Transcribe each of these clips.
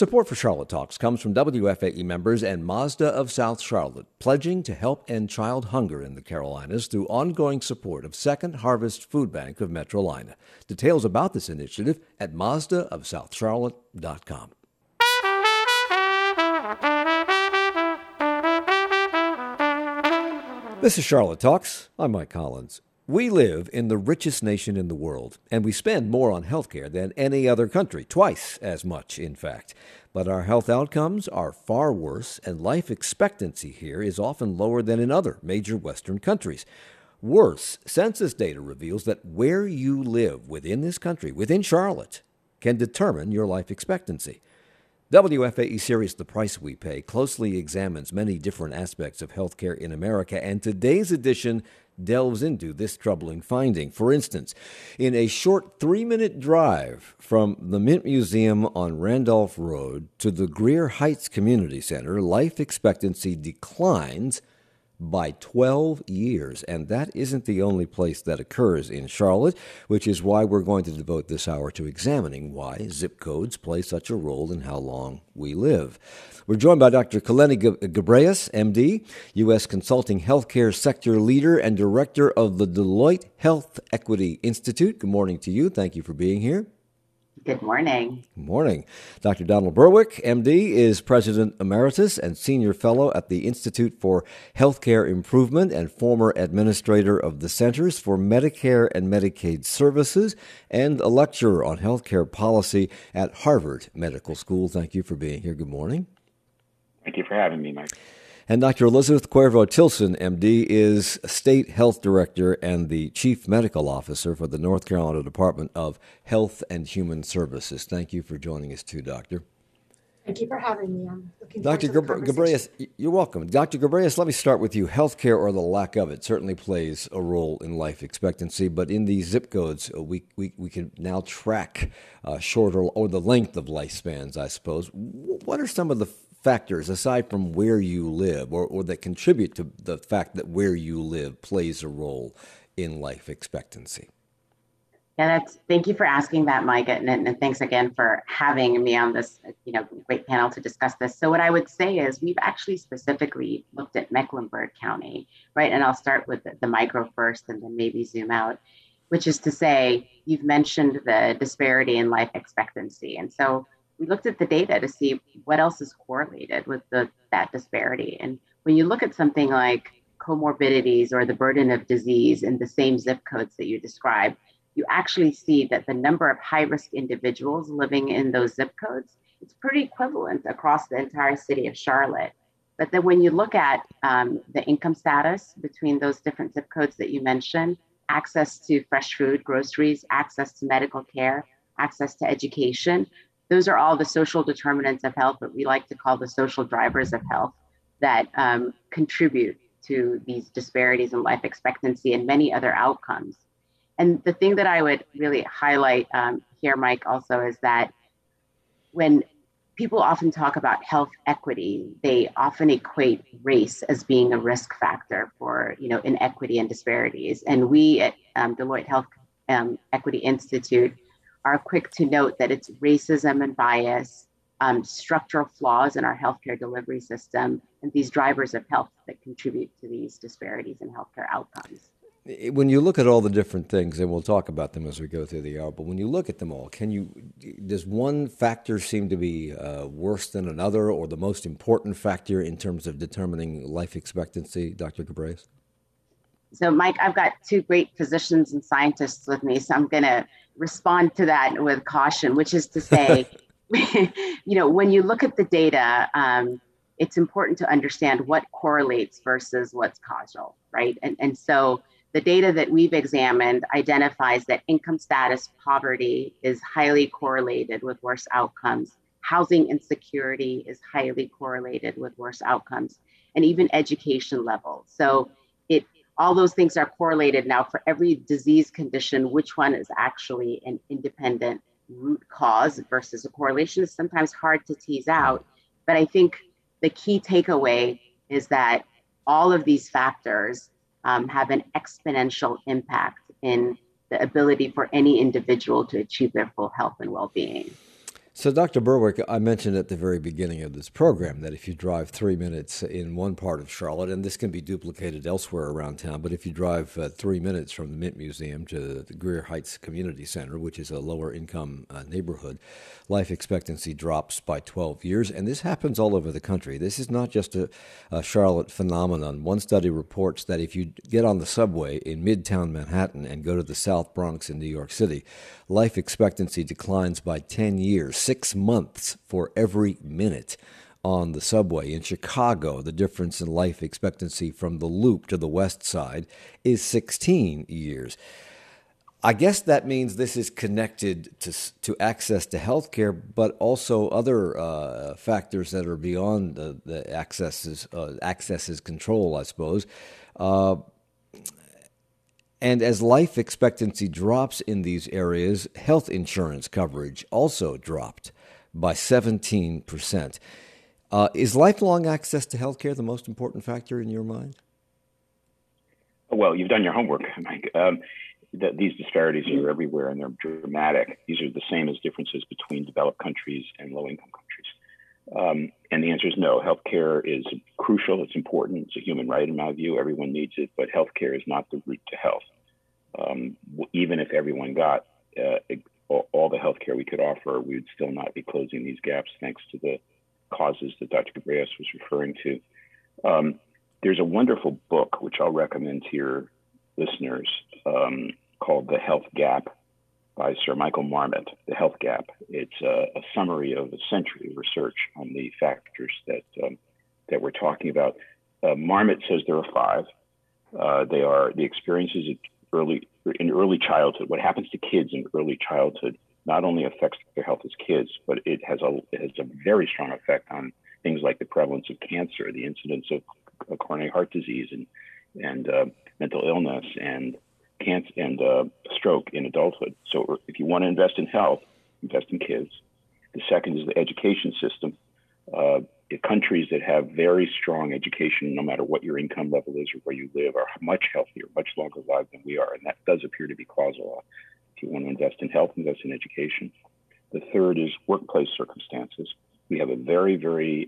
Support for Charlotte Talks comes from WFAE members and Mazda of South Charlotte, pledging to help end child hunger in the Carolinas through ongoing support of Second Harvest Food Bank of Metrolina. Details about this initiative at mazdaofsouthcharlotte.com. This is Charlotte Talks. I'm Mike Collins. We live in the richest nation in the world, and we spend more on healthcare than any other country, twice as much, in fact. But our health outcomes are far worse, and life expectancy here is often lower than in other major Western countries. Worse, census data reveals that where you live within this country, within Charlotte, can determine your life expectancy. WFAE series The Price We Pay closely examines many different aspects of healthcare in America, and today's edition delves into this troubling finding. For instance, in a short 3-minute drive from the Mint Museum on Randolph Road to the Greer Heights Community Center, life expectancy declines by 12 years. And that isn't the only place that occurs in Charlotte, which is why we're going to devote this hour to examining why zip codes play such a role in how long we live. We're joined by Dr. Kaleni Gebrehius, MD, U.S. Consulting Healthcare Sector Leader and Director of the Deloitte Health Equity Institute. Good morning to you. Thank you for being here. Good morning. Good morning. Dr. Donald Berwick, MD, is President Emeritus and Senior Fellow at the Institute for Healthcare Improvement and former Administrator of the Centers for Medicare and Medicaid Services and a lecturer on healthcare policy at Harvard Medical School. Thank you for being here. Good morning. Thank you for having me, Mike. And Dr. Elizabeth Cuervo-Tilson, MD, is State Health Director and the Chief Medical Officer for the North Carolina Department of Health and Human Services. Thank you for joining us too, Doctor. Thank you for having me. I'm looking forward to the Gebrehius, you're welcome. Dr. Gebrehius, let me start with you. Healthcare, or the lack of it, certainly plays a role in life expectancy, but in these zip codes, we can now track shorter or the length of lifespans, I suppose. What are some of the factors, aside from where you live, or that contribute to the fact that where you live plays a role in life expectancy? Yeah, thank you for asking that, Mike, and thanks again for having me on this, great panel to discuss this. So what I would say is we've actually specifically looked at Mecklenburg County, right? And I'll start with the micro first and then maybe zoom out, which is to say, you've mentioned the disparity in life expectancy. And so we looked at the data to see what else is correlated with that disparity. And when you look at something like comorbidities or the burden of disease in the same zip codes that you described, you actually see that the number of high-risk individuals living in those zip codes, it's pretty equivalent across the entire city of Charlotte. But then when you look at the income status between those different zip codes that you mentioned, access to fresh food, groceries, access to medical care, access to education, those are all the social determinants of health, what we like to call the social drivers of health, that contribute to these disparities in life expectancy and many other outcomes. And the thing that I would really highlight here, Mike, also is that when people often talk about health equity, they often equate race as being a risk factor for inequity and disparities. And we at Deloitte Health Equity Institute are quick to note that it's racism and bias, structural flaws in our healthcare delivery system, and these drivers of health that contribute to these disparities in healthcare outcomes. When you look at all the different things, and we'll talk about them as we go through the hour, but when you look at them all, does one factor seem to be worse than another, or the most important factor in terms of determining life expectancy, Dr. Gebrehius? So, Mike, I've got two great physicians and scientists with me, so I'm going to respond to that with caution, which is to say, when you look at the data, it's important to understand what correlates versus what's causal, right? And so the data that we've examined identifies that income status poverty is highly correlated with worse outcomes. Housing insecurity is highly correlated with worse outcomes, and even education level. So all those things are correlated. Now, for every disease condition, which one is actually an independent root cause versus a correlation is sometimes hard to tease out. But I think the key takeaway is that all of these factors have an exponential impact in the ability for any individual to achieve their full health and well-being. So, Dr. Berwick, I mentioned at the very beginning of this program that if you drive 3 minutes in one part of Charlotte, and this can be duplicated elsewhere around town, but if you drive 3 minutes from the Mint Museum to the Greer Heights Community Center, which is a lower income neighborhood, life expectancy drops by 12 years. And this happens all over the country. This is not just a Charlotte phenomenon. One study reports that if you get on the subway in Midtown Manhattan and go to the South Bronx in New York City, life expectancy declines by 10 years, 6 months for every minute on the subway. In Chicago, the difference in life expectancy from the Loop to the West Side is 16 years. I guess that means this is connected to access to healthcare, but also other factors that are beyond the accesses control, I suppose. And as life expectancy drops in these areas, health insurance coverage also dropped by 17%. Is lifelong access to healthcare the most important factor in your mind? Well, you've done your homework, Mike. These disparities are everywhere and they're dramatic. These are the same as differences between developed countries and low-income countries. And the answer is no. Healthcare is crucial. It's important. It's a human right, in my view. Everyone needs it, but healthcare is not the route to health. Even if everyone got all the healthcare we could offer, we would still not be closing these gaps thanks to the causes that Dr. Cabreas was referring to. There's a wonderful book, which I'll recommend to your listeners, called The Health Gap by Sir Michael Marmot, The Health Gap. It's a summary of a century of research on the factors that we're talking about. Marmot says there are five. They are the experiences in early childhood. What happens to kids in early childhood not only affects their health as kids, but it has a very strong effect on things like the prevalence of cancer, the incidence of coronary heart disease, and mental illness, and cancer and stroke in adulthood. So if you want to invest in health, invest in kids. The second is the education system. Countries that have very strong education, no matter what your income level is or where you live, are much healthier, much longer lived than we are. And that does appear to be causal. If you want to invest in health, invest in education. The third is workplace circumstances. We have a very, very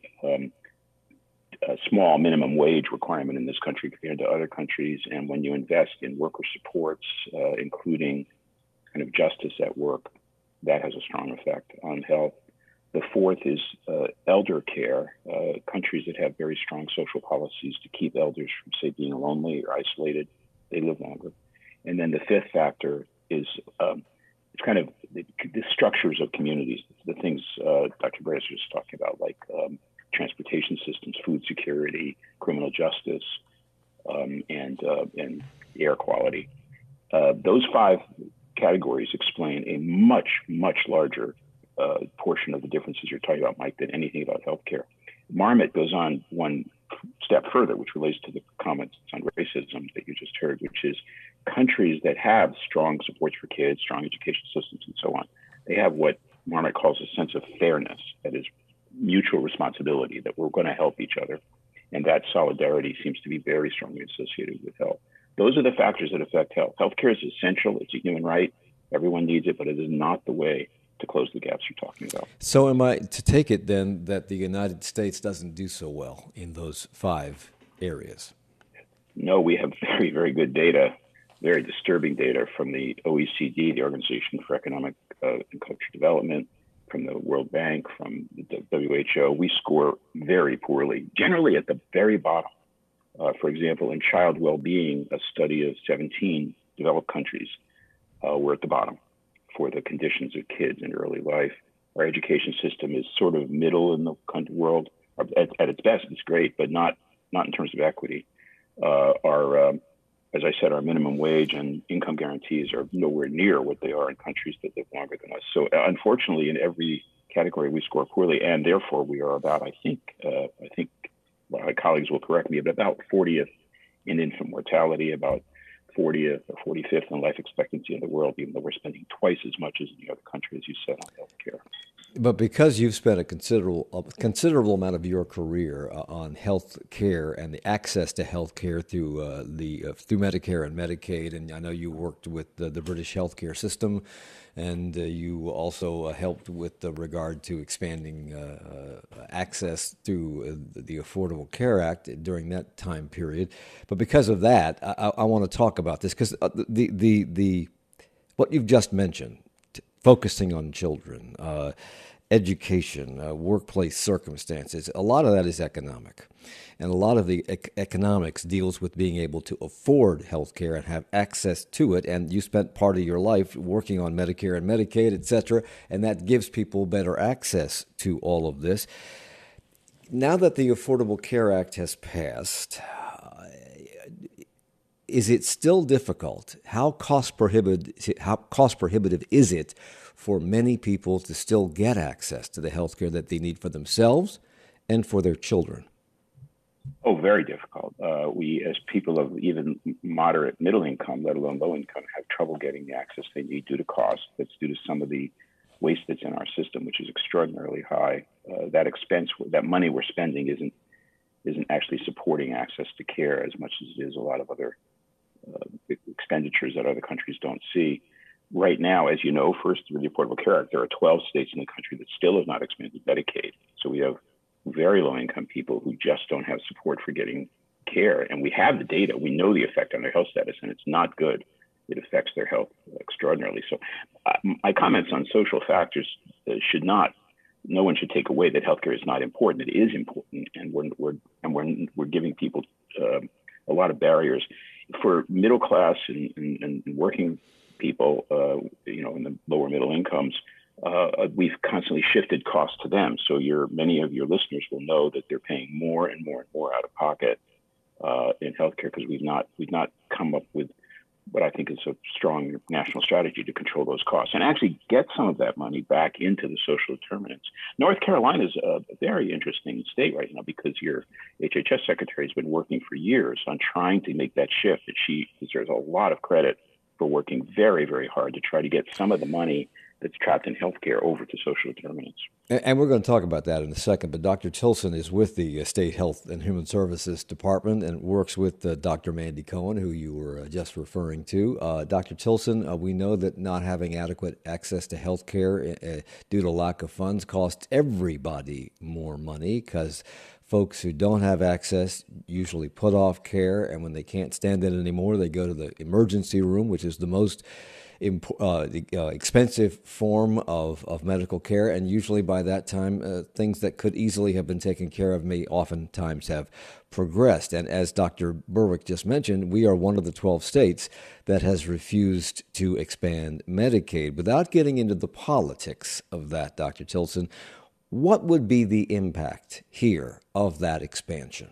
small minimum wage requirement in this country compared to other countries. And when you invest in worker supports, including kind of justice at work, that has a strong effect on health. The fourth is elder care. Countries that have very strong social policies to keep elders from, say, being lonely or isolated, they live longer. And then the fifth factor is it's kind of the structures of communities, the things Dr. Cabreas was talking about, like transportation systems, food security, criminal justice, and air quality. Those five categories explain a much, much larger portion of the differences you're talking about, Mike, than anything about healthcare. Marmot goes on one step further, which relates to the comments on racism that you just heard, which is countries that have strong supports for kids, strong education systems, and so on. They have what Marmot calls a sense of fairness, that is mutual responsibility, that we're going to help each other. And that solidarity seems to be very strongly associated with health. Those are the factors that affect health. Healthcare is essential. It's a human right. Everyone needs it, but it is not the way to close the gaps you're talking about. So am I to take it then that the United States doesn't do so well in those five areas? No, we have very, very good data, very disturbing data from the OECD, the Organization for Economic and Cultural Development, from the World Bank, from the WHO. We score very poorly, generally at the very bottom. For example, in child well-being, a study of 17 developed countries, we're at the bottom for the conditions of kids in early life. Our education system is sort of middle in the world. At its best, it's great, but not in terms of equity. As I said, our minimum wage and income guarantees are nowhere near what they are in countries that live longer than us. So unfortunately, in every category, we score poorly, and therefore we are about, I think my colleagues will correct me, but about 40th in infant mortality, about 40th or 45th in life expectancy in the world, even though we're spending twice as much as any other country, as you said, on healthcare. But because you've spent a considerable amount of your career on health care and the access to health care through through Medicare and Medicaid, and I know you worked with the British healthcare system, and you also helped with regard to expanding access through the Affordable Care Act during that time period. But because of that, I want to talk about this because the what you've just mentioned, focusing on children, education, workplace circumstances, a lot of that is economic. And a lot of the economics deals with being able to afford health care and have access to it. And you spent part of your life working on Medicare and Medicaid, et cetera, and that gives people better access to all of this. Now that the Affordable Care Act has passed, is it still difficult? How cost prohibitive is it for many people to still get access to the health care that they need for themselves and for their children? Oh, very difficult. We, as people of even moderate middle income, let alone low income, have trouble getting the access they need due to cost. That's due to some of the waste that's in our system, which is extraordinarily high. That expense, that money we're spending isn't actually supporting access to care as much as it is a lot of other expenditures that other countries don't see. Right now, as you know, first through the Affordable Care Act, there are 12 states in the country that still have not expanded Medicaid. So we have very low income people who just don't have support for getting care. And we have the data. We know the effect on their health status, and it's not good. It affects their health extraordinarily. So my comments on social factors no one should take away that healthcare is not important. It is important, and we're giving people a lot of barriers. For middle class and working people, in the lower middle incomes, we've constantly shifted costs to them. So many of your listeners will know that they're paying more and more and more out of pocket in healthcare because we've not come up with what I think is a strong national strategy to control those costs and actually get some of that money back into the social determinants. North Carolina is a very interesting state right now because your HHS secretary has been working for years on trying to make that shift. And she deserves a lot of credit for working very, very hard to try to get some of the money that's trapped in healthcare over to social determinants. And we're going to talk about that in a second, but Dr. Tilson is with the State Health and Human Services Department and works with Dr. Mandy Cohen, who you were just referring to. Dr. Tilson, we know that not having adequate access to health care due to lack of funds costs everybody more money because folks who don't have access usually put off care, and when they can't stand it anymore, they go to the emergency room, which is the most expensive form of medical care, and usually by that time, things that could easily have been taken care of may oftentimes have progressed. And as Dr. Berwick just mentioned, we are one of the 12 states that has refused to expand Medicaid. Without getting into the politics of that, Dr. Tilson, what would be the impact here of that expansion?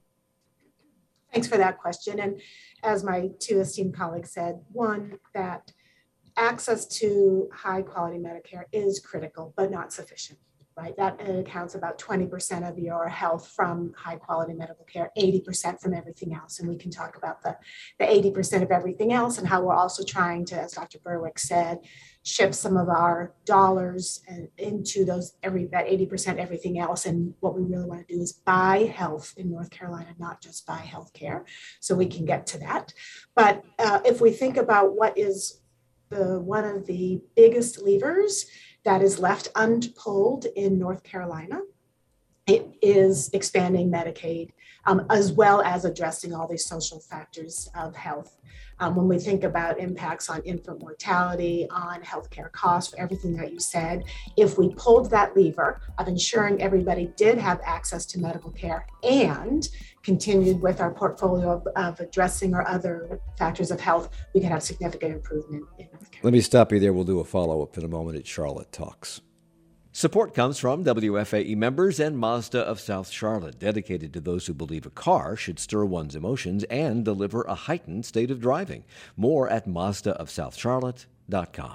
Thanks for that question. And as my two esteemed colleagues said, one, that access to high quality Medicare is critical, but not sufficient, right? That accounts about 20% of your health from high quality medical care, 80% from everything else. And we can talk about the 80% of everything else and how we're also trying to, as Dr. Berwick said, shift some of our dollars into that 80% everything else. And what we really want to do is buy health in North Carolina, not just buy health care. So we can get to that. But if we think about what is one of the biggest levers that is left unpulled in North Carolina, it is expanding Medicaid, as well as addressing all these social factors of health. When we think about impacts on infant mortality, on healthcare costs, everything that you said, if we pulled that lever of ensuring everybody did have access to medical care and continued with our portfolio of addressing our other factors of health, we could have significant improvement in healthcare. Let me stop you there. We'll do a follow-up in a moment at Charlotte Talks. Support comes from WFAE members and Mazda of South Charlotte, dedicated to those who believe a car should stir one's emotions and deliver a heightened state of driving. More at MazdaofSouthCharlotte.com.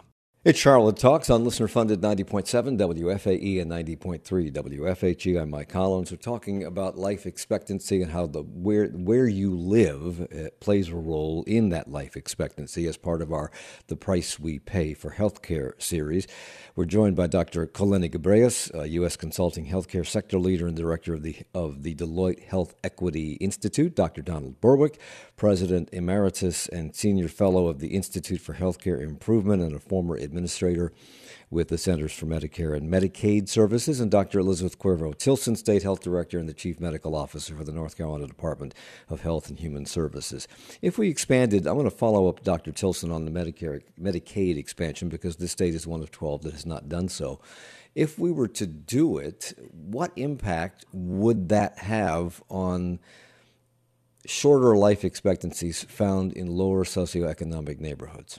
It's Charlotte Talks on listener-funded 90.7 WFAE and 90.3 WFHE. I'm Mike Collins. We're talking about life expectancy and how where you live plays a role in that life expectancy as part of our The Price We Pay for Healthcare series. We're joined by Dr. Khaleni Ghebreyesus, a U.S. consulting healthcare sector leader and director of the Deloitte Health Equity Institute, Dr. Donald Berwick, President Emeritus and Senior Fellow of the Institute for Healthcare Improvement and a former administrator with the Centers for Medicare and Medicaid Services, and Dr. Elizabeth Cuervo Tilson, State Health Director and the Chief Medical Officer for the North Carolina Department of Health and Human Services. If we expanded, I want to follow up Dr. Tilson on the Medicaid expansion because this state is one of 12 that has not done so. If we were to do it, what impact would that have on shorter life expectancies found in lower socioeconomic neighborhoods?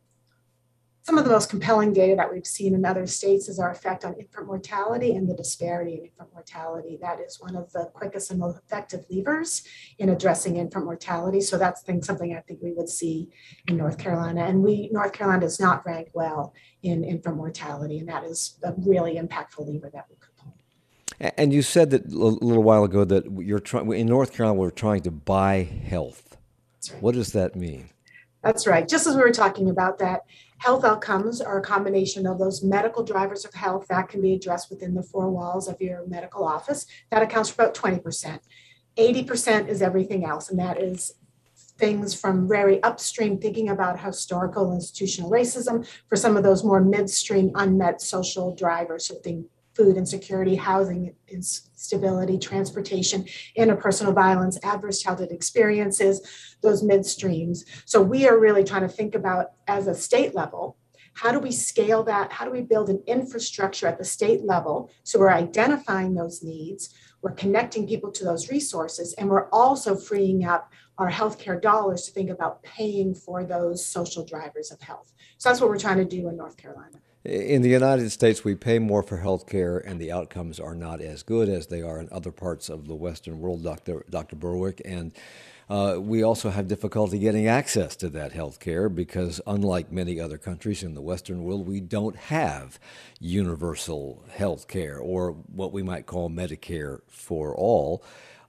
Some of the most compelling data that we've seen in other states is our effect on infant mortality and the disparity in infant mortality. That is one of the quickest and most effective levers in addressing infant mortality. So that's something I think we would see in North Carolina. And North Carolina does not rank well in infant mortality, and that is a really impactful lever that we could pull. And you said that a little while ago that in North Carolina we're trying to buy health. That's right. What does that mean? That's right. Just as we were talking about that, health outcomes are a combination of those medical drivers of health that can be addressed within the four walls of your medical office. That accounts for about 20%. 80% is everything else, and that is things from very upstream, thinking about historical institutional racism, for some of those more midstream unmet social drivers, so think food insecurity, housing instability, transportation, interpersonal violence, adverse childhood experiences, those midstreams. So we are really trying to think about, as a state level, how do we scale that? How do we build an infrastructure at the state level? So we're identifying those needs, we're connecting people to those resources, and we're also freeing up our healthcare dollars to think about paying for those social drivers of health. So that's what we're trying to do in North Carolina. In the United States, we pay more for health care, and the outcomes are not as good as they are in other parts of the Western world, Dr. Berwick. And we also have difficulty getting access to that health care because, unlike many other countries in the Western world, we don't have universal health care, or what we might call Medicare for all.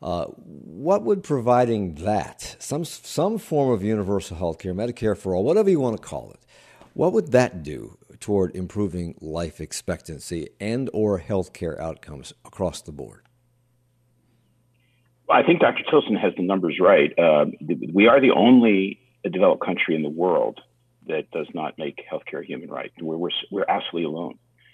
What would providing that, some form of universal health care, Medicare for all, whatever you want to call it, what would that do toward improving life expectancy and or healthcare outcomes across the board? Well, I think Dr. Tilson has the numbers right. We are the only developed country in the world that does not make healthcare a human right. We're absolutely alone.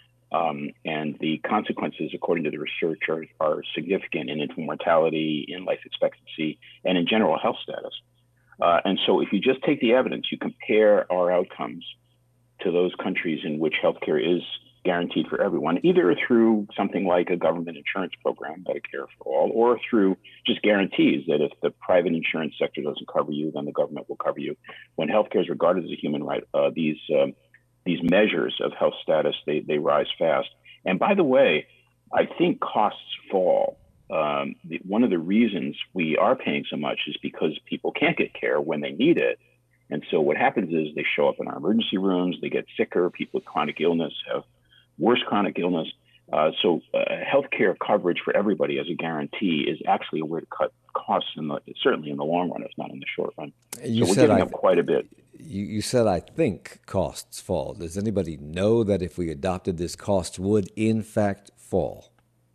And the consequences, according to the research, are significant in infant mortality, in life expectancy, and in general health status. And so if you just take the evidence, you compare our outcomes to those countries in which healthcare is guaranteed for everyone, either through something like a government insurance program, Medicare for all, or through just guarantees that if the private insurance sector doesn't cover you, then the government will cover you. When healthcare is regarded as a human right, these measures of health status, they rise fast. And by the way, I think costs fall. One of the reasons we are paying so much is because people can't get care when they need it. And so what happens is they show up in our emergency rooms, they get sicker, people with chronic illness have worse chronic illness. So healthcare coverage for everybody as a guarantee is actually a way to cut costs, certainly in the long run, if not in the short run. So we're giving up quite a bit. You said, I think costs fall. Does anybody know that if we adopted this, costs would in fact fall?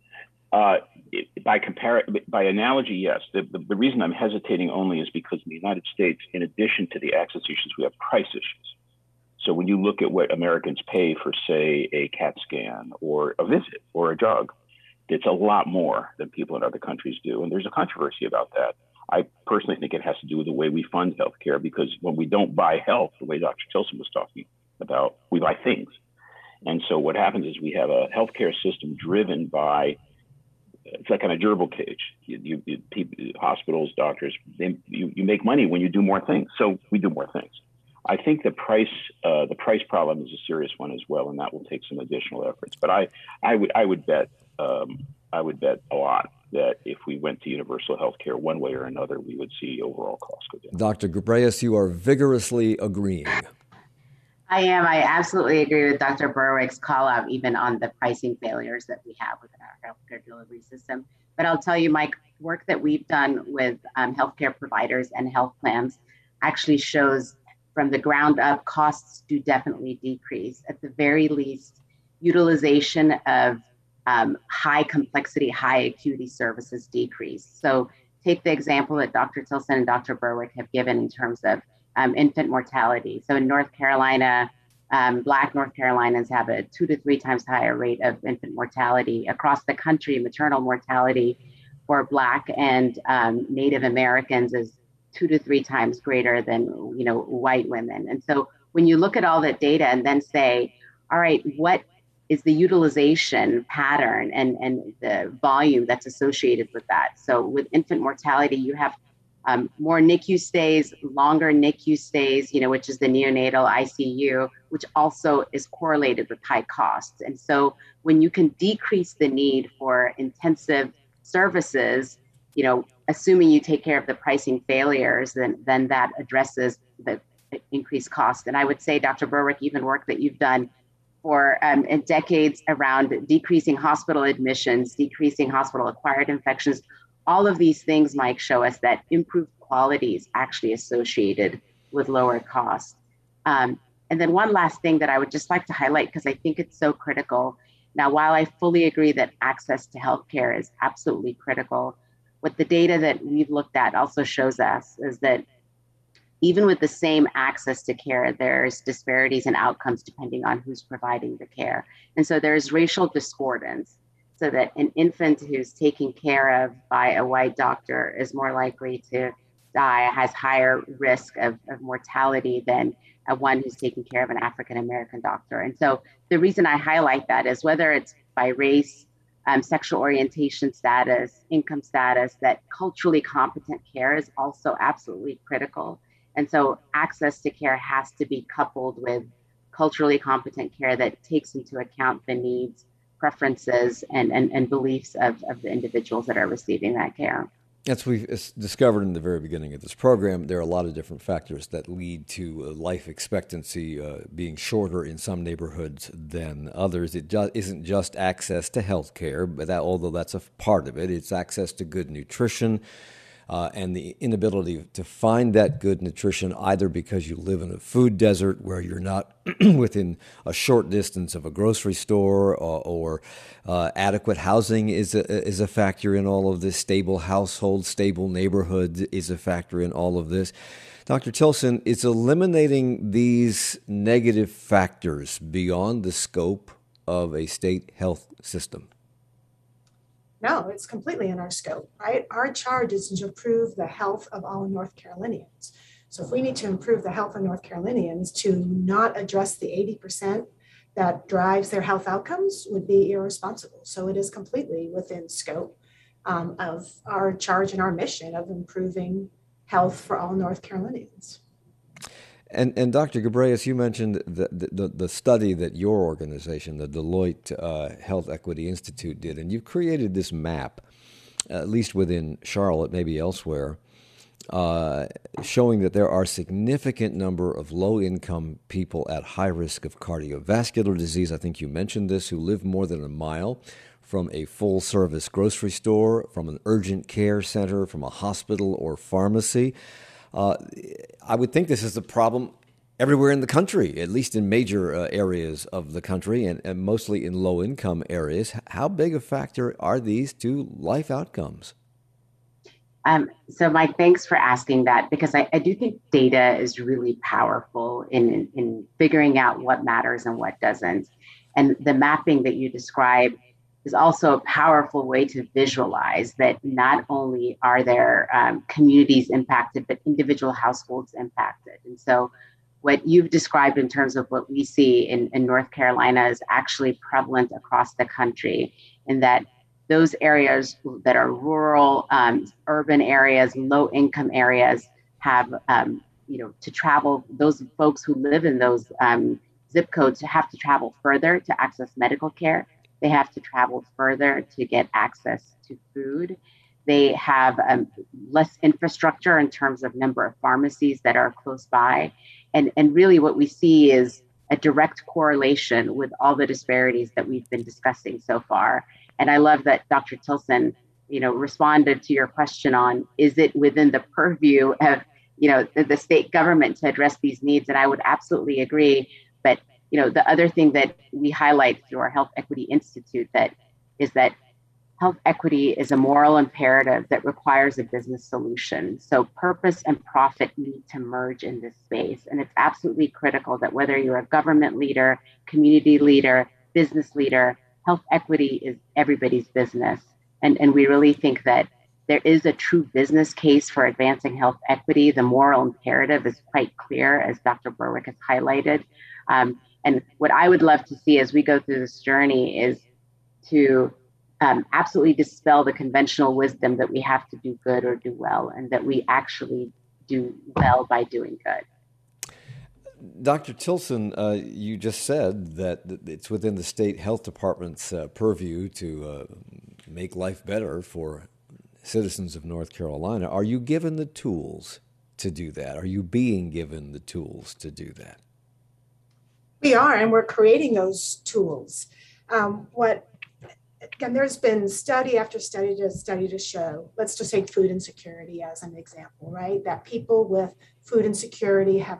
By analogy, yes. The reason I'm hesitating only is because in the United States, in addition to the access issues, we have price issues. So when you look at what Americans pay for, say, a CAT scan or a visit or a drug, it's a lot more than people in other countries do. And there's a controversy about that. I personally think it has to do with the way we fund healthcare, because when we don't buy health, the way Dr. Tilson was talking about, we buy things. And so what happens is we have a healthcare system driven by, it's like on a gerbil cage. Hospitals, doctors, you make money when you do more things. So we do more things. I think the price problem is a serious one as well, and that will take some additional efforts. But I would bet a lot that if we went to universal health care one way or another, we would see overall costs go down. Dr. Ghebreyesus, you are vigorously agreeing. I am. I absolutely agree with Dr. Berwick's call out, even on the pricing failures that we have within our healthcare delivery system. But I'll tell you, Mike, work that we've done with healthcare providers and health plans actually shows from the ground up, costs do definitely decrease. At the very least, utilization of high complexity, high acuity services decrease. So take the example that Dr. Tilson and Dr. Berwick have given in terms of infant mortality. So in North Carolina, Black North Carolinians have a 2 to 3 times higher rate of infant mortality. Across the country, maternal mortality for Black and Native Americans is 2 to 3 times greater than white women. And so when you look at all that data and then say, all right, what is the utilization pattern and the volume that's associated with that? So with infant mortality, you have more NICU stays, longer NICU stays, which is the neonatal ICU, which also is correlated with high costs. And so when you can decrease the need for intensive services, assuming you take care of the pricing failures, then that addresses the increased cost. And I would say, Dr. Berwick, even work that you've done for decades around decreasing hospital admissions, decreasing hospital acquired infections, all of these things, Mike, show us that improved quality is actually associated with lower costs. And then one last thing that I would just like to highlight, because I think it's so critical. Now, while I fully agree that access to healthcare is absolutely critical, what the data that we've looked at also shows us is that even with the same access to care, there's disparities in outcomes depending on who's providing the care. And so there's racial discordance, so that an infant who's taken care of by a white doctor is more likely to die, has higher risk of mortality than one who's taken care of an African-American doctor. And so the reason I highlight that is whether it's by race, sexual orientation status, income status, that culturally competent care is also absolutely critical. And so access to care has to be coupled with culturally competent care that takes into account the needs, preferences, and beliefs of the individuals that are receiving that care. As we've discovered in the very beginning of this program, there are a lot of different factors that lead to life expectancy being shorter in some neighborhoods than others. It isn't just access to health care, but although that's a part of it, it's access to good nutrition, and the inability to find that good nutrition either because you live in a food desert where you're not within a short distance of a grocery store, or adequate housing is a factor in all of this. Stable households, stable neighborhoods is a factor in all of this. Dr. Tilson, is eliminating these negative factors beyond the scope of a state health system? No, it's completely in our scope, right? Our charge is to improve the health of all North Carolinians. So if we need to improve the health of North Carolinians, to not address the 80% that drives their health outcomes would be irresponsible. So it is completely within scope of our charge and our mission of improving health for all North Carolinians. And Dr. Gabreas, you mentioned the study that your organization, the Deloitte Health Equity Institute, did, and you've created this map, at least within Charlotte, maybe elsewhere, showing that there are a significant number of low-income people at high risk of cardiovascular disease. I think you mentioned this, who live more than a mile from a full-service grocery store, from an urgent care center, from a hospital or pharmacy. I would think this is a problem everywhere in the country, at least in major areas of the country, and mostly in low-income areas. How big a factor are these to life outcomes? So Mike, thanks for asking that, because I do think data is really powerful in figuring out what matters and what doesn't. And the mapping that you described is also a powerful way to visualize that not only are there communities impacted, but individual households impacted. And so what you've described in terms of what we see in North Carolina is actually prevalent across the country, in that those areas that are rural, urban areas, low income areas have, to travel, those folks who live in those zip codes have to travel further to access medical care. They have to travel further to get access to food. They have less infrastructure in terms of number of pharmacies that are close by. And really what we see is a direct correlation with all the disparities that we've been discussing so far. And I love that Dr. Tilson, responded to your question on, is it within the purview of, the state government to address these needs? And I would absolutely agree. But, the other thing that we highlight through our Health Equity Institute is that health equity is a moral imperative that requires a business solution. So purpose and profit need to merge in this space. And it's absolutely critical that whether you're a government leader, community leader, business leader, health equity is everybody's business. And we really think that there is a true business case for advancing health equity. The moral imperative is quite clear, as Dr. Berwick has highlighted. And what I would love to see as we go through this journey is to absolutely dispel the conventional wisdom that we have to do good or do well, and that we actually do well by doing good. Dr. Tilson, you just said that it's within the state health department's purview to make life better for citizens of North Carolina. Are you given the tools to do that? Are you being given the tools to do that? We are, and we're creating those tools. Again, there's been study after study to show, let's just take food insecurity as an example, right? That people with food insecurity have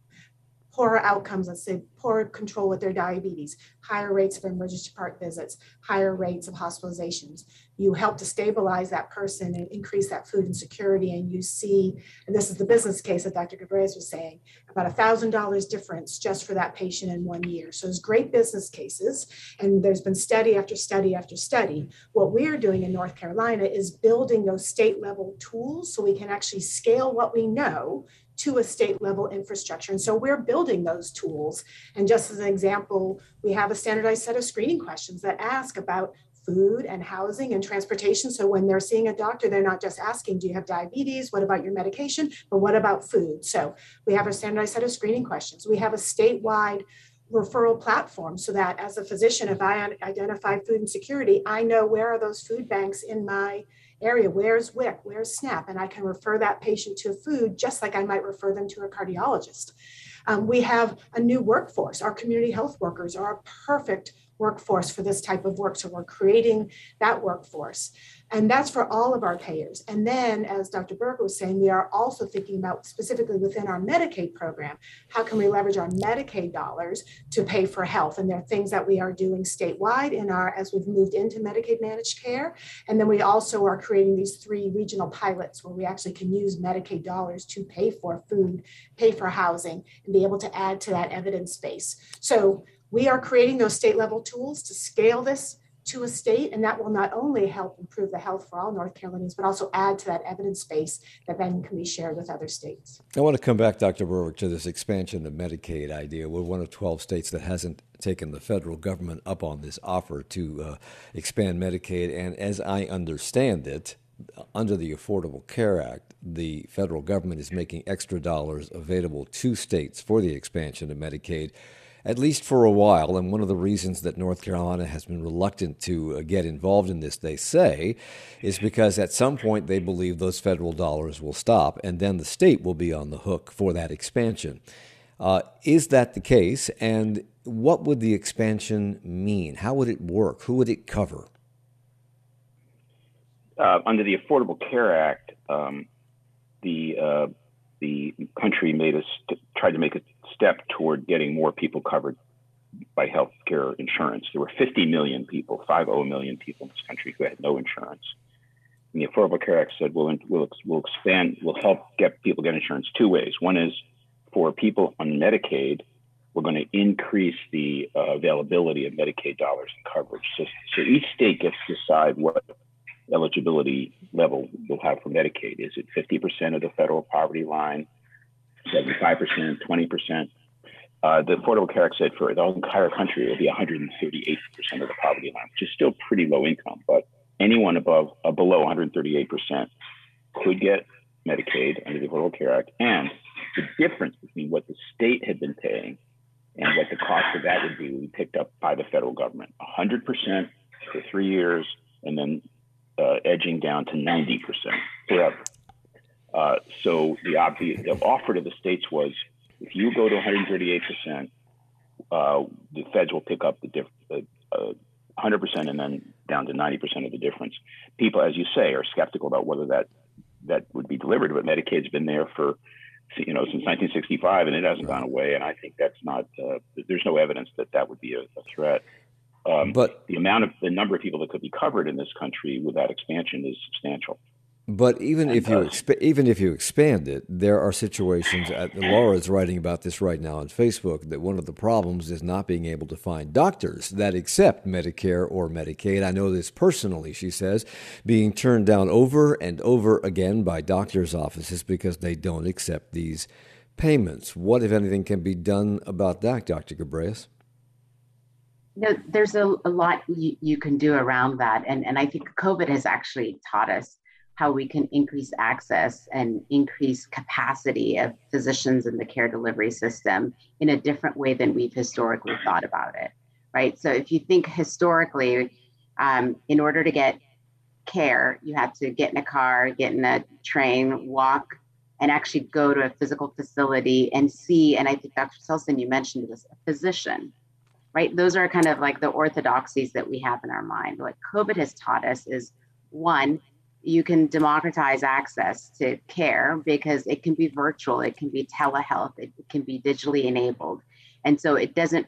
poorer outcomes, let's say poorer control with their diabetes, higher rates of emergency department visits, higher rates of hospitalizations. You help to stabilize that person and increase that food insecurity. And you see, and this is the business case that Dr. Cabrera was saying, about $1,000 difference just for that patient in 1 year. So it's great business cases. And there's been study after study after study. What we're doing in North Carolina is building those state level tools so we can actually scale what we know to a state level infrastructure. And so we're building those tools. And just as an example, we have a standardized set of screening questions that ask about food and housing and transportation. So when they're seeing a doctor, they're not just asking, do you have diabetes? What about your medication? But what about food? So we have a standardized set of screening questions. We have a statewide referral platform so that as a physician, if I identify food insecurity, I know where are those food banks in my area, where's WIC, where's SNAP, and I can refer that patient to food just like I might refer them to a cardiologist. We have a new workforce. Our community health workers are a perfect workforce for this type of work. So we're creating that workforce. And that's for all of our payers. And then, as Dr. Berger was saying, we are also thinking about specifically within our Medicaid program, how can we leverage our Medicaid dollars to pay for health? And there are things that we are doing statewide as we've moved into Medicaid managed care. And then we also are creating these 3 regional pilots where we actually can use Medicaid dollars to pay for food, pay for housing, and be able to add to that evidence base. So we are creating those state level tools to scale this to a state, and that will not only help improve the health for all North Carolinians, but also add to that evidence base that then can be shared with other states. I want to come back, Dr. Berwick, to this expansion of Medicaid idea. We're one of 12 states that hasn't taken the federal government up on this offer to expand Medicaid, and as I understand it, under the Affordable Care Act, the federal government is making extra dollars available to states for the expansion of Medicaid, at least for a while. And one of the reasons that North Carolina has been reluctant to get involved in this, they say, is because at some point they believe those federal dollars will stop, and then the state will be on the hook for that expansion. Is that the case? And what would the expansion mean? How would it work? Who would it cover? Under the Affordable Care Act, the country tried to make a step toward getting more people covered by health care insurance. There were 50 million people, 50 million people in this country who had no insurance. And the Affordable Care Act said, we'll expand, we'll help get people get insurance 2 ways. One is for people on Medicaid, we're going to increase the availability of Medicaid dollars and coverage. So each state gets to decide what eligibility level we'll have for Medicaid. Is it 50% of the federal poverty line, 75%, 20%? The Affordable Care Act said for the entire country, it will be 138% of the poverty line, which is still pretty low income, but anyone below 138% could get Medicaid under the Affordable Care Act. And the difference between what the state had been paying and what the cost of that would be picked up by the federal government, 100% for 3 years, and then edging down to 90% forever. So the offer to the states was, if you go to 138%, the feds will pick up the 100% and then down to 90% of the difference. People, as you say, are skeptical about whether that would be delivered, but Medicaid's been there for, since 1965, and it hasn't gone away. And I think that's not. There's no evidence that would be a threat. But the number of people that could be covered in this country with that expansion is substantial. But even if you expand it, there are situations. Laura's writing about this right now on Facebook, that one of the problems is not being able to find doctors that accept Medicare or Medicaid. I know this personally, she says, being turned down over and over again by doctors' offices because they don't accept these payments. What, if anything, can be done about that, Dr. Ghebreyes? There's a lot you can do around that. And I think COVID has actually taught us how we can increase access and increase capacity of physicians in the care delivery system in a different way than we've historically thought about it, right? So if you think historically, in order to get care, you had to get in a car, get in a train, walk, and actually go to a physical facility and see, and I think Dr. Tilson, you mentioned this, a physician, right? Those are kind of like the orthodoxies that we have in our mind. What COVID has taught us is, one, you can democratize access to care because it can be virtual, it can be telehealth, it can be digitally enabled. And so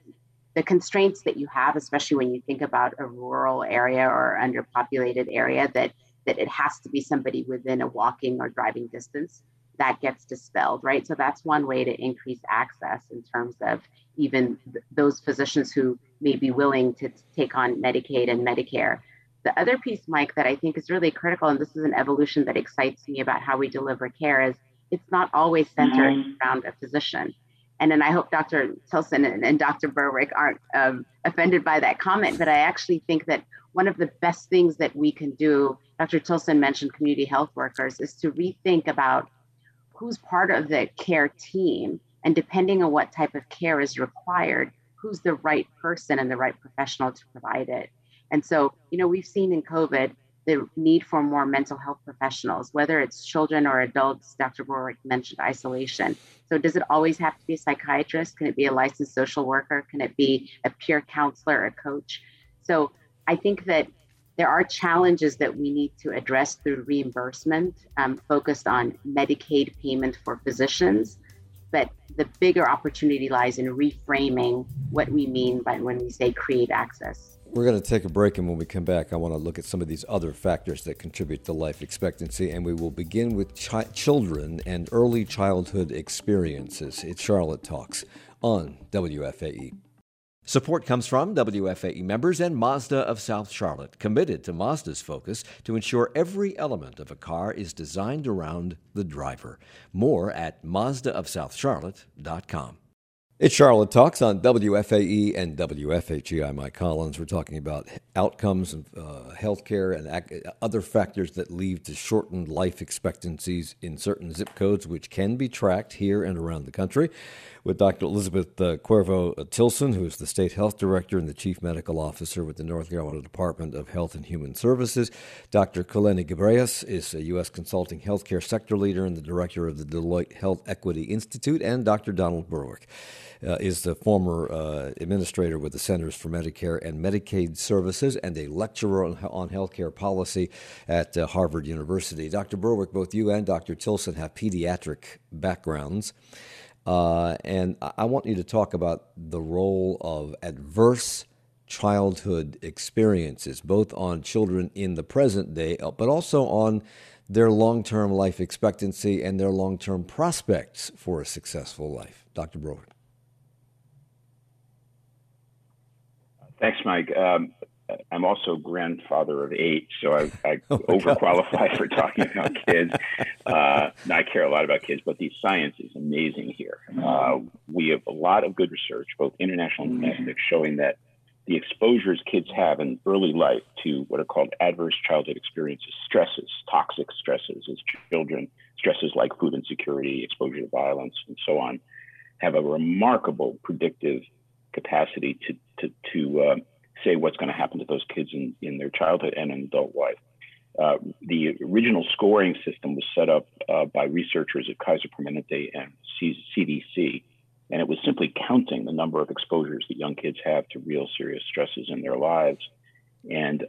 the constraints that you have, especially when you think about a rural area or underpopulated area, that it has to be somebody within a walking or driving distance, that gets dispelled, right? So that's one way to increase access in terms of even those physicians who may be willing to take on Medicaid and Medicare. The other piece, Mike, that I think is really critical, and this is an evolution that excites me about how we deliver care, is it's not always centered around a physician. And then I hope Dr. Tilson and Dr. Berwick aren't offended by that comment, but I actually think that one of the best things that we can do, Dr. Tilson mentioned community health workers, is to rethink about who's part of the care team, and depending on what type of care is required, who's the right person and the right professional to provide it. And so, we've seen in COVID the need for more mental health professionals, whether it's children or adults. Dr. Berwick mentioned isolation. So does it always have to be a psychiatrist? Can it be a licensed social worker? Can it be a peer counselor or a coach? So I think that there are challenges that we need to address through reimbursement, focused on Medicaid payment for physicians. But the bigger opportunity lies in reframing what we mean by when we say create access. We're going to take a break, and when we come back, I want to look at some of these other factors that contribute to life expectancy, and we will begin with children and early childhood experiences. It's Charlotte Talks on WFAE. Support comes from WFAE members and Mazda of South Charlotte, committed to Mazda's focus to ensure every element of a car is designed around the driver. More at MazdaofSouthCharlotte.com. It's Charlotte Talks on WFAE and WFHE. I'm Mike Collins. We're talking about outcomes of healthcare and other factors that lead to shortened life expectancies in certain zip codes, which can be tracked here and around the country, with Dr. Elizabeth Cuervo Tilson, who is the State Health Director and the Chief Medical Officer with the North Carolina Department of Health and Human Services. Dr. Khaleni Ghebreyes is a U.S. Consulting Healthcare Sector Leader and the Director of the Deloitte Health Equity Institute, and Dr. Donald Berwick is the former administrator with the Centers for Medicare and Medicaid Services and a lecturer on healthcare policy at Harvard University. Dr. Berwick, both you and Dr. Tilson have pediatric backgrounds, and I want you to talk about the role of adverse childhood experiences, both on children in the present day, but also on their long-term life expectancy and their long-term prospects for a successful life. Dr. Berwick. Thanks, Mike. I'm also grandfather of 8, so I overqualify for talking about kids. I care a lot about kids, but the science is amazing here. We have a lot of good research, both international and domestic, showing that the exposures kids have in early life to what are called adverse childhood experiences, stresses, toxic stresses as children, stresses like food insecurity, exposure to violence, and so on, have a remarkable predictive capacity to say what's going to happen to those kids in their childhood and in adult life. The original scoring system was set up by researchers at Kaiser Permanente and CDC And it was simply counting the number of exposures that young kids have to real serious stresses in their lives. And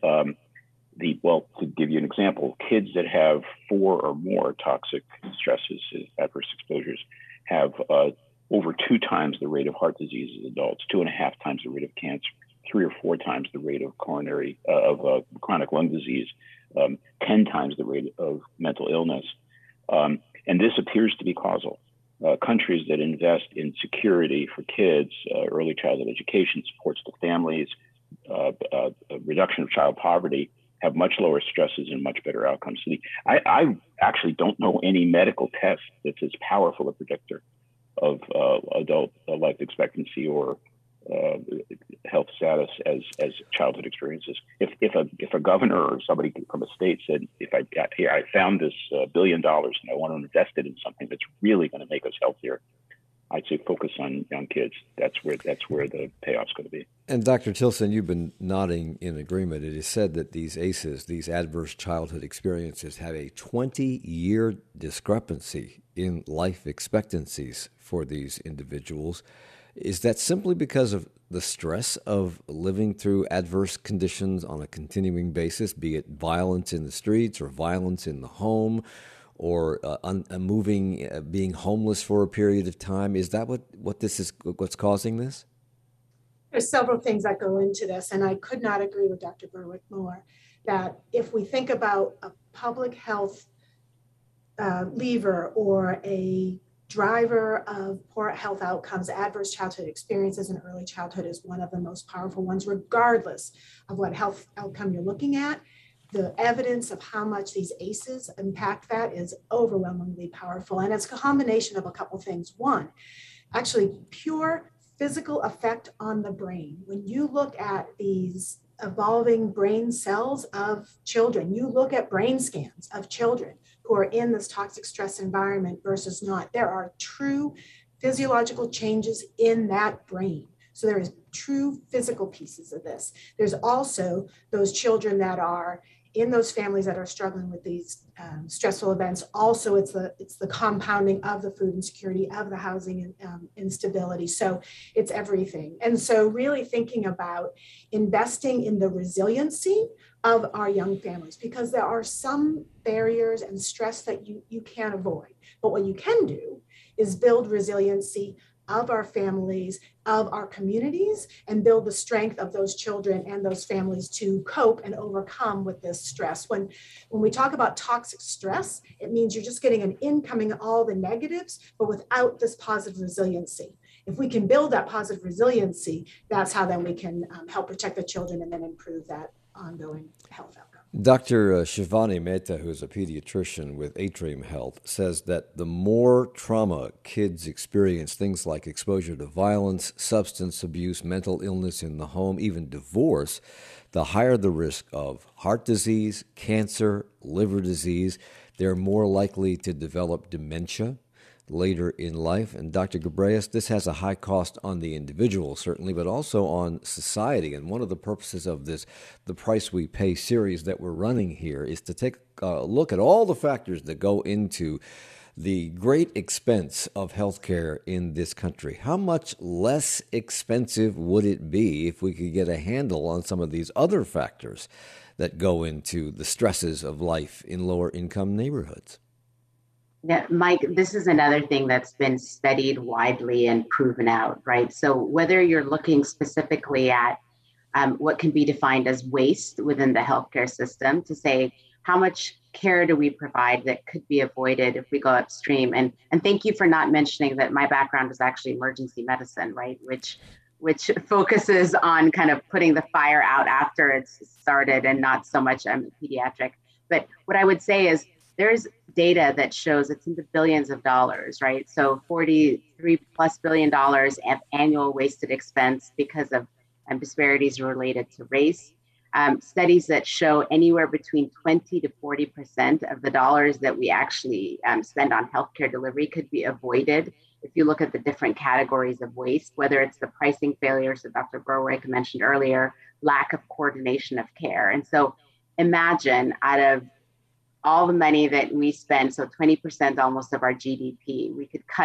to give you an example, kids that have 4 or more toxic stresses, adverse exposures, have over 2 times the rate of heart disease as adults, 2.5 times the rate of cancer, 3 or 4 times the rate of chronic lung disease, 10 times the rate of mental illness. And this appears to be causal. Countries that invest in security for kids, early childhood education, supports to families, reduction of child poverty, have much lower stresses and much better outcomes. So I actually don't know any medical test that's as powerful a predictor of adult life expectancy or health status as childhood experiences. If a governor or somebody from a state said, I found this $1 billion and I want to invest it in something that's really going to make us healthier, I'd say focus on young kids. That's where the payoff's going to be. And Dr. Tilson, you've been nodding in agreement. It is said that these ACEs, these adverse childhood experiences, have a 20-year discrepancy in life expectancies for these individuals. Is that simply because of the stress of living through adverse conditions on a continuing basis, be it violence in the streets or violence in the home, or being homeless for a period of time? Is that what's causing this? There's several things that go into this, and I could not agree with Dr. Berwick more, that if we think about a public health lever or a driver of poor health outcomes, adverse childhood experiences in early childhood is one of the most powerful ones, regardless of what health outcome you're looking at. The evidence of how much these ACEs impact that is overwhelmingly powerful. And it's a combination of a couple things. One, actually pure physical effect on the brain. When you look at these evolving brain cells of children, you look at brain scans of children who are in this toxic stress environment versus not, there are true physiological changes in that brain. So there is true physical pieces of this. There's also those children that are in those families that are struggling with these stressful events. Also, it's the compounding of the food insecurity, of the housing instability. So it's everything. And so really thinking about investing in the resiliency of our young families, because there are some barriers and stress that you can't avoid. But what you can do is build resiliency of our families, of our communities, and build the strength of those children and those families to cope and overcome with this stress. When we talk about toxic stress, it means you're just getting an incoming all the negatives, but without this positive resiliency. If we can build that positive resiliency, that's how then we can help protect the children and then improve that ongoing health outcome. Dr. Shivani Mehta, who is a pediatrician with Atrium Health, says that the more trauma kids experience, things like exposure to violence, substance abuse, mental illness in the home, even divorce, the higher the risk of heart disease, cancer, liver disease. They're more likely to develop dementia later in life. And Dr. Ghebreyes, this has a high cost on the individual, certainly, but also on society. And one of the purposes of this, The Price We Pay series that we're running here, is to take a look at all the factors that go into the great expense of healthcare in this country. How much less expensive would it be if we could get a handle on some of these other factors that go into the stresses of life in lower income neighborhoods? Yeah, Mike, this is another thing that's been studied widely and proven out, right? So whether you're looking specifically at what can be defined as waste within the healthcare system, to say how much care do we provide that could be avoided if we go upstream. And thank you for not mentioning that my background is actually emergency medicine, right? Which focuses on kind of putting the fire out after it's started and not so much pediatric. But what I would say is there's data that shows it's in the billions of dollars, right? So $43+ billion of annual wasted expense because of disparities related to race. Studies that show anywhere between 20 to 40% of the dollars that we actually spend on healthcare delivery could be avoided if you look at the different categories of waste, whether it's the pricing failures that Dr. Berwick mentioned earlier, lack of coordination of care. And so imagine out of all the money that we spend, so 20% almost of our GDP, we could cut it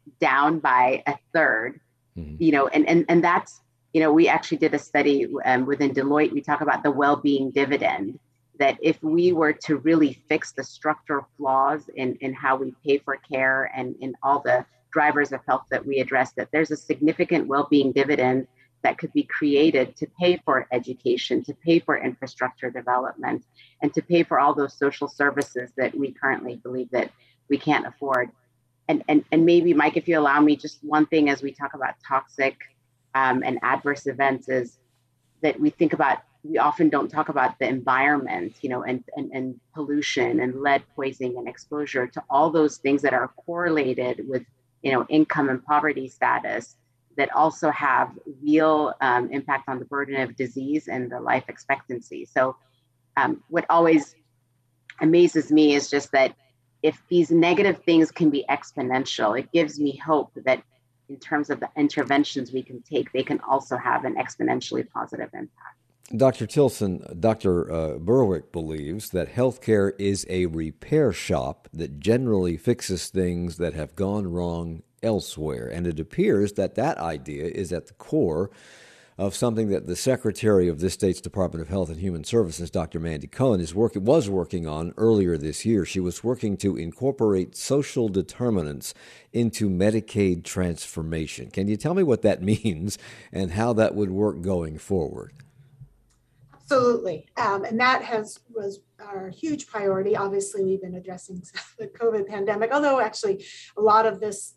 down by a third, and that's, we actually did a study within Deloitte. We talk about the well-being dividend, that if we were to really fix the structural flaws in how we pay for care and in all the drivers of health that we address, that there's a significant well-being dividend that could be created to pay for education, to pay for infrastructure development, and to pay for all those social services that we currently believe that we can't afford. And maybe, Mike, if you allow me, just one thing as we talk about toxic and adverse events is that we often don't talk about the environment, and pollution and lead poisoning and exposure to all those things that are correlated with, income and poverty status, that also have real impact on the burden of disease and the life expectancy. So what always amazes me is just that if these negative things can be exponential, it gives me hope that in terms of the interventions we can take, they can also have an exponentially positive impact. Dr. Tilson, Dr. Berwick believes that healthcare is a repair shop that generally fixes things that have gone wrong elsewhere. And it appears that that idea is at the core of something that the Secretary of this state's Department of Health and Human Services, Dr. Mandy Cohen, was working on earlier this year. She was working to incorporate social determinants into Medicaid transformation. Can you tell me what that means and how that would work going forward? Absolutely. And that was our huge priority. Obviously, we've been addressing the COVID pandemic, although actually a lot of these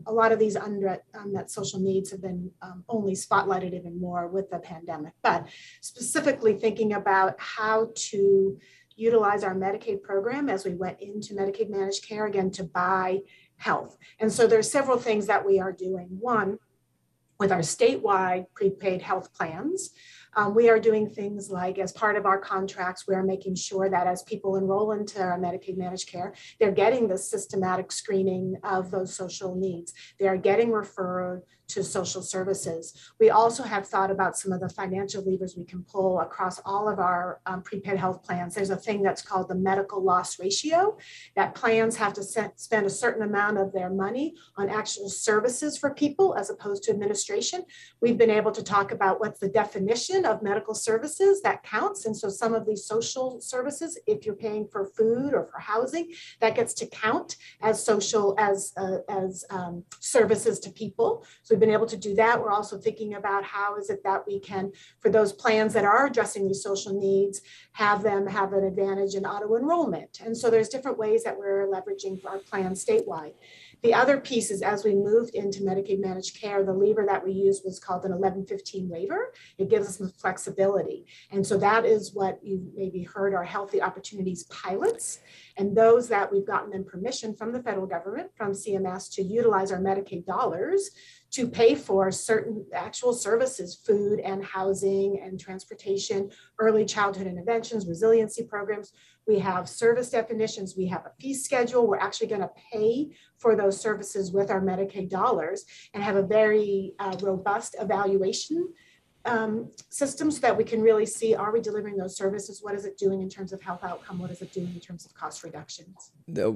unmet social needs have been only spotlighted even more with the pandemic. But specifically thinking about how to utilize our Medicaid program as we went into Medicaid managed care, again, to buy health. And so there's several things that we are doing. One, with our statewide prepaid health plans, we are doing things like, as part of our contracts, we are making sure that as people enroll into our Medicaid managed care, they're getting the systematic screening of those social needs. They are getting referred to social services. We also have thought about some of the financial levers we can pull across all of our prepaid health plans. There's a thing that's called the medical loss ratio, that plans have to spend a certain amount of their money on actual services for people as opposed to administration. We've been able to talk about what's the definition of medical services that counts. And so some of these social services, if you're paying for food or for housing, that gets to count as social, as services to people. So we've been able to do that. We're also thinking about how is it that we can, for those plans that are addressing these social needs, have them have an advantage in auto enrollment. And so there's different ways that we're leveraging our plan statewide. The other piece is, as we moved into Medicaid managed care, the lever that we used was called an 1115 waiver. It gives us some flexibility. And so that is what you maybe heard are Healthy Opportunities pilots. And those that we've gotten them permission from the federal government, from CMS, to utilize our Medicaid dollars to pay for certain actual services, food and housing and transportation, early childhood interventions, resiliency programs. We have service definitions. We have a fee schedule. We're actually going to pay for those services with our Medicaid dollars and have a very robust evaluation system so that we can really see, are we delivering those services? What is it doing in terms of health outcome? What is it doing in terms of cost reductions?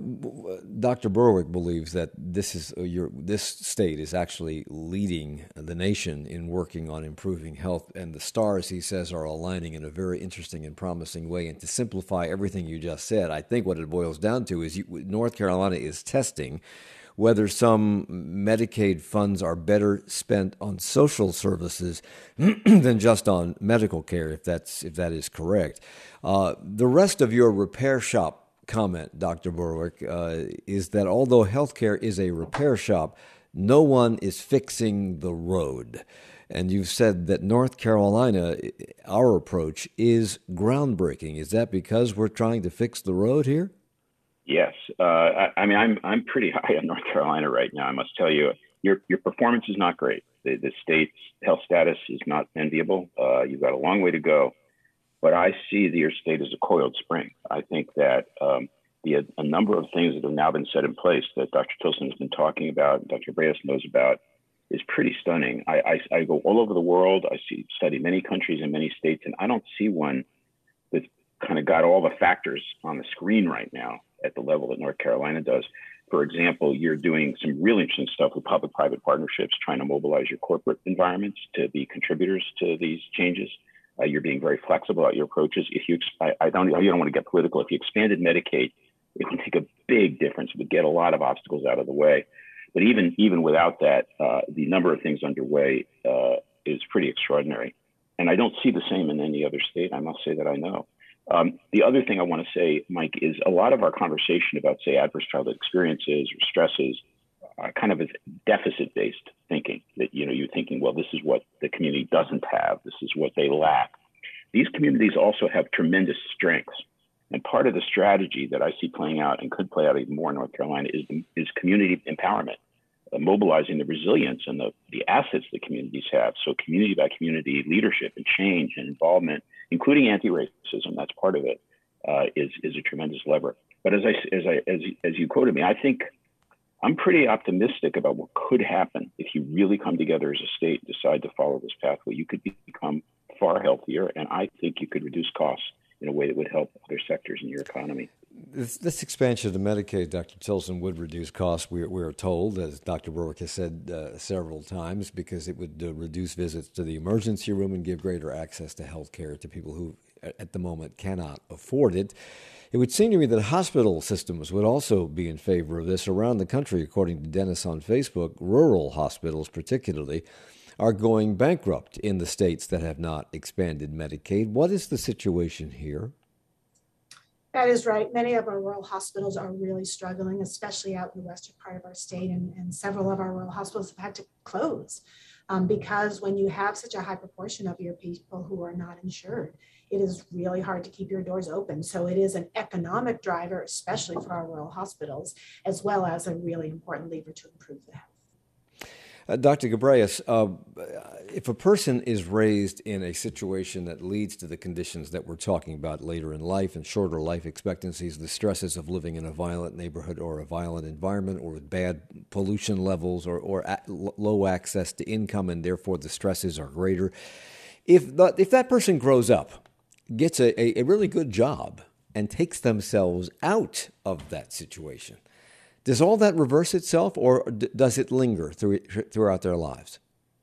Dr. Berwick believes that this state is actually leading the nation in working on improving health, and the stars, he says, are aligning in a very interesting and promising way. And to simplify everything you just said, I think what it boils down to is North Carolina is testing whether some Medicaid funds are better spent on social services than just on medical care, if that is correct. The rest of your repair shop comment, Dr. Berwick, is that although healthcare is a repair shop, no one is fixing the road. And you've said that North Carolina, our approach is groundbreaking. Is that because we're trying to fix the road here? Yes. I mean, I'm pretty high on North Carolina right now. I must tell you, your performance is not great. The state's health status is not enviable. You've got a long way to go. But I see your state as a coiled spring. I think that a number of things that have now been set in place that Dr. Tilson has been talking about, Dr. Breas knows about, is pretty stunning. I go all over the world. I study many countries and many states, and I don't see one that's kind of got all the factors on the screen right now at the level that North Carolina does. For example, you're doing some really interesting stuff with public-private partnerships, trying to mobilize your corporate environments to be contributors to these changes. You're being very flexible about your approaches. If you, you don't want to get political. If you expanded Medicaid, it would make a big difference. It would get a lot of obstacles out of the way. But even without that, the number of things underway is pretty extraordinary. And I don't see the same in any other state. I must say that I know. The other thing I want to say, Mike, is a lot of our conversation about, say, adverse childhood experiences or stresses kind of is deficit-based thinking, that, you're thinking, well, this is what the community doesn't have. This is what they lack. These communities also have tremendous strengths. And part of the strategy that I see playing out and could play out even more in North Carolina is community empowerment, mobilizing the resilience and the assets that communities have. So community by community leadership and change and involvement, including anti-racism, that's part of it, is a tremendous lever. But as you quoted me, I think I'm pretty optimistic about what could happen if you really come together as a state and decide to follow this pathway. You could become far healthier, and I think you could reduce costs in a way that would help other sectors in your economy. This expansion to Medicaid, Dr. Tilson, would reduce costs, we are told, as Dr. Berwick has said several times, because it would reduce visits to the emergency room and give greater access to health care to people who, at the moment, cannot afford it. It would seem to me that hospital systems would also be in favor of this. Around the country, according to Dennis on Facebook, rural hospitals particularly are going bankrupt in the states that have not expanded Medicaid. What is the situation here? That is right. Many of our rural hospitals are really struggling, especially out in the western part of our state. And several of our rural hospitals have had to close because when you have such a high proportion of your people who are not insured, it is really hard to keep your doors open. So it is an economic driver, especially for our rural hospitals, as well as a really important lever to improve the health. Dr. Gabreas, if a person is raised in a situation that leads to the conditions that we're talking about later in life and shorter life expectancies, the stresses of living in a violent neighborhood or a violent environment or with bad pollution levels or low access to income, and therefore the stresses are greater, if that person grows up, gets a really good job, and takes themselves out of that situation, does all that reverse itself, or does it linger throughout their lives?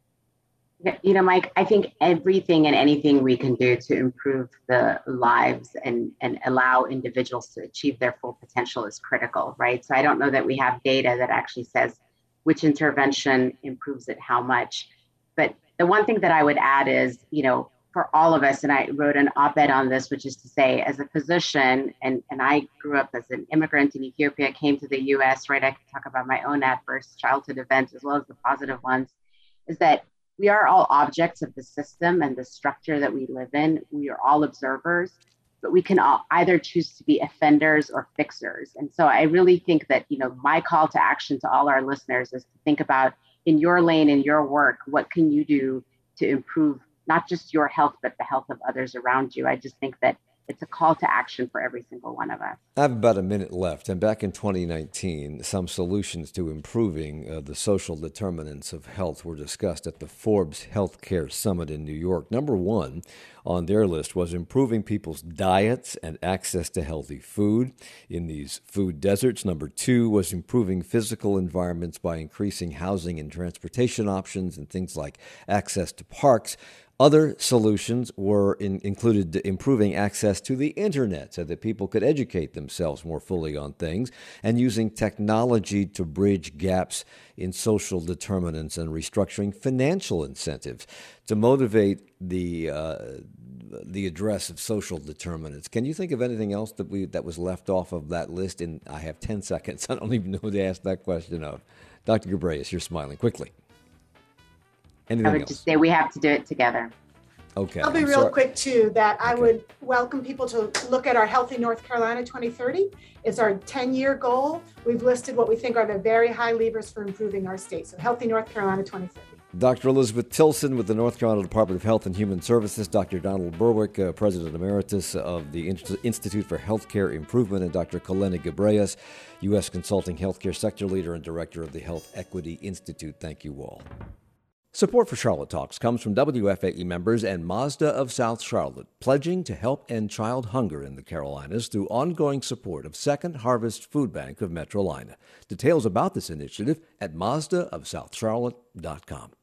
Mike, I think everything and anything we can do to improve the lives and allow individuals to achieve their full potential is critical, right? So I don't know that we have data that actually says which intervention improves it how much. But the one thing that I would add is, for all of us, and I wrote an op-ed on this, which is to say, as a physician, and I grew up as an immigrant in Ethiopia, came to the US, right? I can talk about my own adverse childhood events as well as the positive ones, is that we are all objects of the system and the structure that we live in. We are all observers, but we can all either choose to be offenders or fixers. And so I really think that, my call to action to all our listeners is to think about, in your lane, in your work, what can you do to improve not just your health, but the health of others around you. I just think that it's a call to action for every single one of us. I have about a minute left. And back in 2019, some solutions to improving the social determinants of health were discussed at the Forbes Healthcare Summit in New York. Number one on their list was improving people's diets and access to healthy food in these food deserts. Number two was improving physical environments by increasing housing and transportation options and things like access to parks. Other solutions were included improving access to the internet so that people could educate themselves more fully on things, and using technology to bridge gaps in social determinants and restructuring financial incentives to motivate the address of social determinants. Can you think of anything else that was left off of that list? And I have 10 seconds. I don't even know who to ask that question of. Dr. Gabreas, you're smiling. Quickly. Anything I would else? just say we have to do it together. Okay. I'll be real quick too, that I would welcome people to look at our Healthy North Carolina 2030. It's our 10-year goal. We've listed what we think are the very high levers for improving our state. So Healthy North Carolina 2030. Dr. Elizabeth Tilson with the North Carolina Department of Health and Human Services, Dr. Donald Berwick, President Emeritus of the Institute for Healthcare Improvement, and Dr. Kalena Gabreas, U.S. Consulting Healthcare Sector Leader and Director of the Health Equity Institute. Thank you all. Support for Charlotte Talks comes from WFAE members and Mazda of South Charlotte, pledging to help end child hunger in the Carolinas through ongoing support of Second Harvest Food Bank of Metrolina. Details about this initiative at mazdaofsouthcharlotte.com.